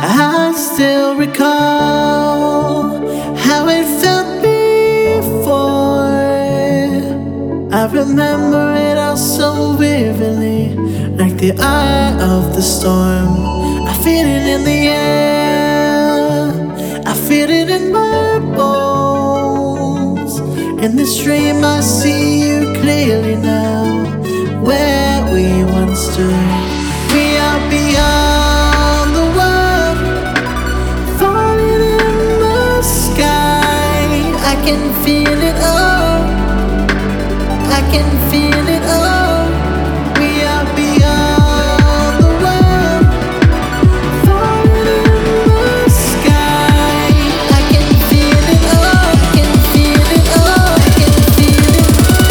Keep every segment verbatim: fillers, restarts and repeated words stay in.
I still recall how it felt before. I remember it all so vividly, like the eye of the storm. I feel it in the air, I feel it in my bones. In this dream I see you clearly now, where we once stood. We are beyond the world, falling in the sky. I can feel it all, I can feel it all. We are beyond the world, falling in the sky. I can feel it all, can feel it all, can feel it.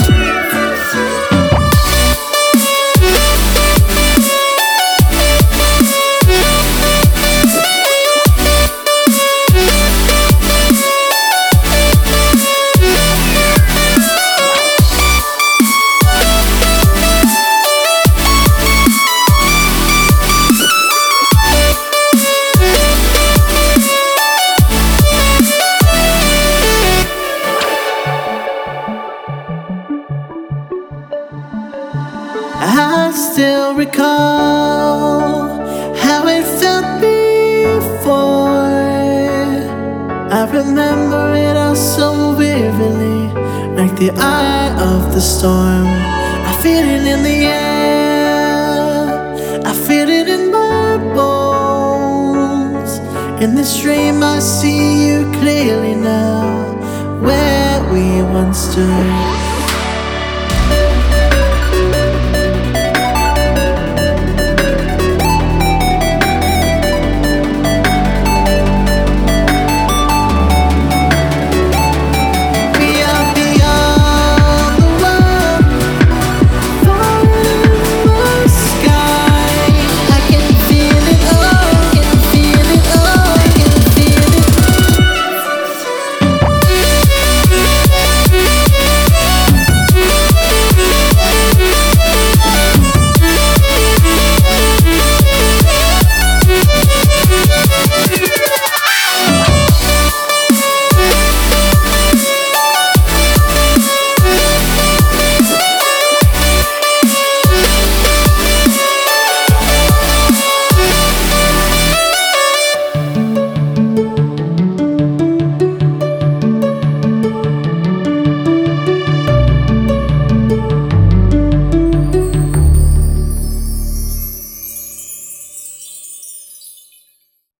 I still recall how it felt before. I remember it all so vividly, like the eye of the storm. I feel it in the air, I feel it in my bones. In this dream I see you clearly now, where we once stood.